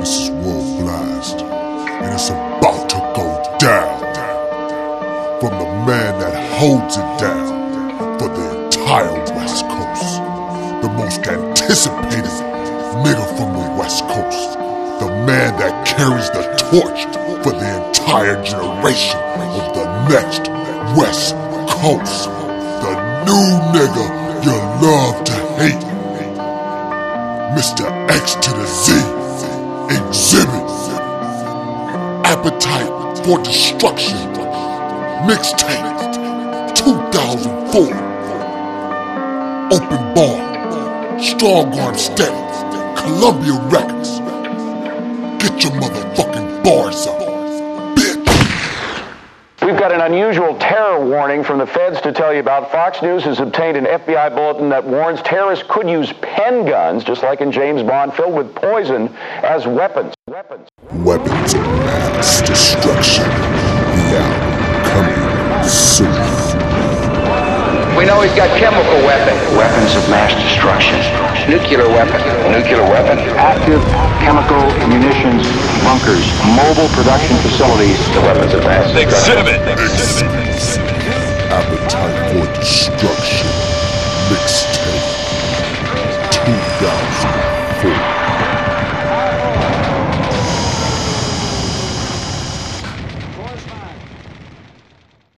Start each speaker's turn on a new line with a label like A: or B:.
A: This is World Blast, and it's about to go down. From the man that holds it down for the entire West Coast, the most anticipated nigga from the West Coast, the man that carries the torch for the entire generation of the next West Coast, the new nigga you love to hate, Mr. X to the Z, Exhibit, Appetite for Destruction, Mixtape, 2004, Open Bar, Strong Arm Steady, Columbia Records. Get your motherfucking bars up, bitch.
B: We've got an unusual terror warning from the feds to tell you about. Fox News has obtained an FBI bulletin that warns terrorists could use pen guns, just like in James Bond, filled with poison, as weapons.
A: Weapons of mass destruction. The album coming soon.
C: We know he's got chemical weapons. Weapons of mass destruction. Nuclear weapon. Nuclear weapon. Active chemical munitions bunkers. Mobile production facilities. The weapons of mass destruction.
A: Exhibit. Appetite for Destruction. Mixtape.